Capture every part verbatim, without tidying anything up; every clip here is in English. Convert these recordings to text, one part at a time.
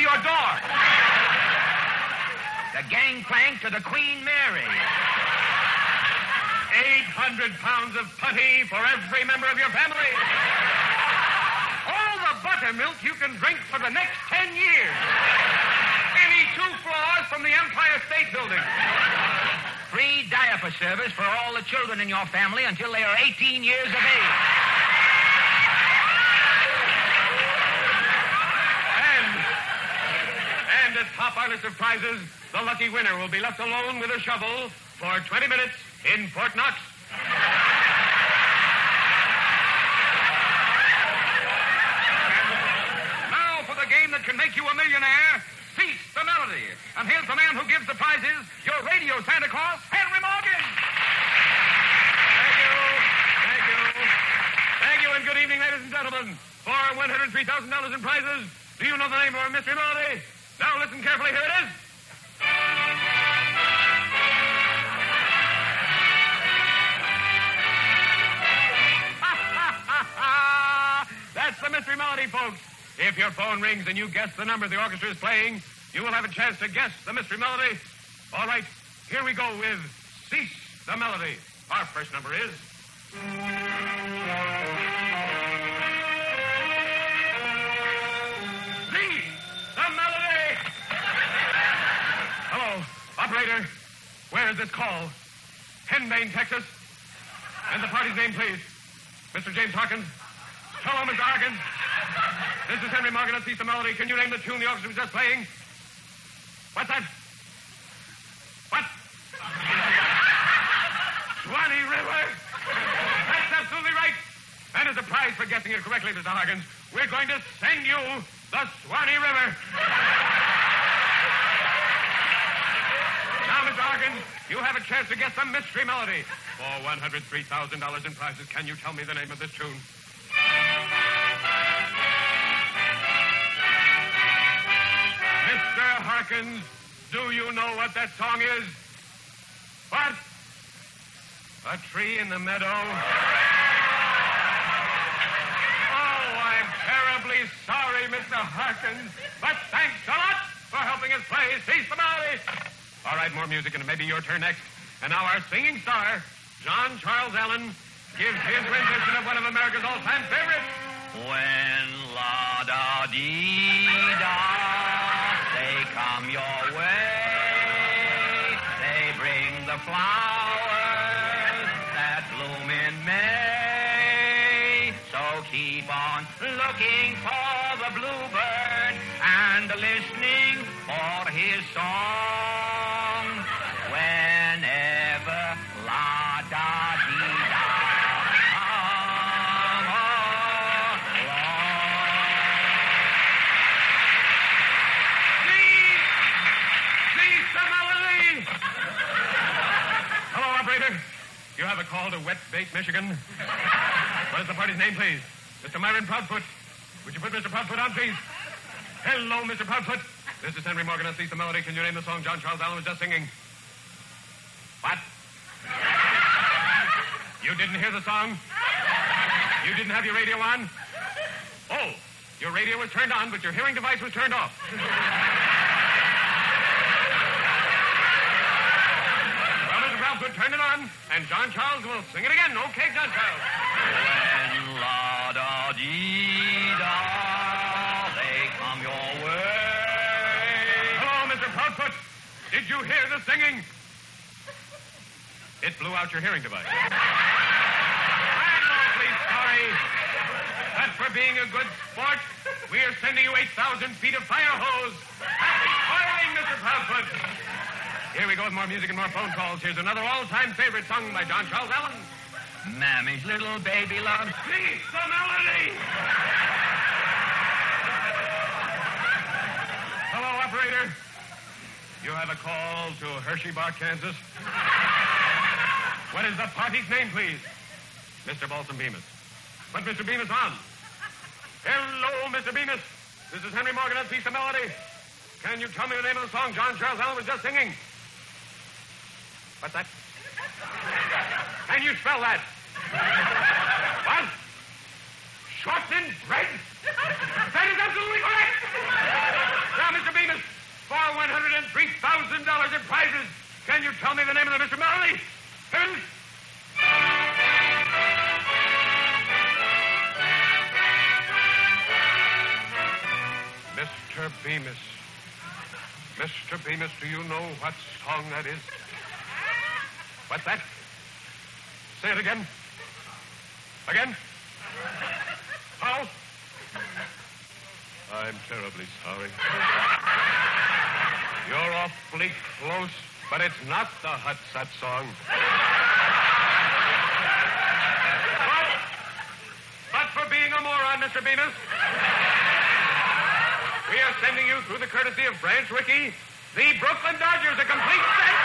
your door. The gangplank to the Queen Mary. eight hundred pounds of putty for every member of your family. All the buttermilk you can drink for the next ten years. Any two floors from the Empire State Building. Free diaper service for all the children in your family until they are eighteen years of age. And, and to top our list of prizes, the lucky winner will be left alone with a shovel for twenty minutes in Fort Knox. And now for the game that can make you a millionaire. Cease the melody. And here's the man who gives the prizes, your radio Santa Claus, Henry Morgan. Thank you. Thank you. Thank you, and good evening, ladies and gentlemen. For one hundred three thousand dollars in prizes, do you know the name of our mystery melody? Now listen carefully. Here it is. That's the mystery melody, folks. If your phone rings and you guess the number the orchestra is playing, you will have a chance to guess the mystery melody. All right, here we go with Cease the Melody. Our first number is... Cease the Melody! Hello, operator. Where is this call? Henbane, Texas. And the party's name, please. Mister James Harkins. Hello, Mister Harkins. This is Henry Morgan at Cease the Melody. Can you name the tune the orchestra was just playing? What's that? What? Swanee River. That's absolutely right. And as a prize for guessing it correctly, Mister Harkins, we're going to send you the Swanee River. Now, Mister Harkins, you have a chance to guess the mystery melody. For one hundred three thousand dollars in prizes, can you tell me the name of this tune? Mister Harkins, do you know what that song is? What? A tree in the meadow? Oh, I'm terribly sorry, Mister Harkins, but thanks a lot for helping us play Cease the Melody. All right, more music, and it may be your turn next. And now our singing star, John Charles Allen, gives his rendition of one of America's all-time favorites. When la-da-dee-da, they come your way. They bring the flowers that bloom in May. So keep on looking for the bluebird and listening for his song. Whenever la-da-dee-da come along. Cease! Cease the melody! Hello, operator. You have a call to Wet Bait, Michigan. What is the party's name, please? Mister Myron Proudfoot. Would you put Mister Proudfoot on, please? Hello, Mister Proudfoot. This is Henry Morgan at Cease the Melody. Can you name the song John Charles Allen was just singing? What? You didn't hear the song? You didn't have your radio on? Oh, your radio was turned on, but your hearing device was turned off. Well, Mister Proudfoot, turn it on, and John Charles will sing it again. Okay, John Charles. When la-da-dee-da, they come your way. Hello, Mister Proudfoot. Did you hear the singing? It blew out your hearing device. I'm awfully sorry. But for being a good sport, we are sending you eight thousand feet of fire hose. Happy toiling, Mister Proudfoot. Here we go with more music and more phone calls. Here's another all-time favorite sung by John Charles Allen. Mammy's little baby loves Cease the Melody! Hello, operator. You have a call to Hershey Bar, Kansas. What is the party's name, please? Mister Balsam Bemis. Put Mister Bemis on. Hello, Mister Bemis. This is Henry Morgan at Cease the Melody. Can you tell me the name of the song John Charles Allen was just singing? What's that? Can you spell that? What? Shortened bread? That is absolutely correct. Now, Mister tell me the name of the Mister Melody? Hmm? Mister Bemis. Mister Bemis, do you know what song that is? What's that? Say it again. Again? How? I'm terribly sorry. You're awfully close, but it's not the Hut Sut song. Well, but for being a moron, Mister Bemis, we are sending you through the courtesy of Branch Rickey, the Brooklyn Dodgers, a complete set.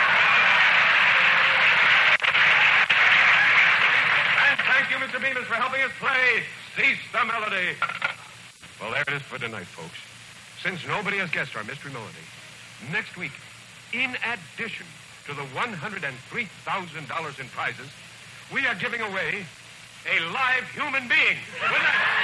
And thank you, Mister Bemis, for helping us play Cease the Melody. Well, there it is for tonight, folks. Since nobody has guessed our mystery melody, next week, in addition to the one hundred three thousand dollars in prizes, we are giving away a live human being. Good night.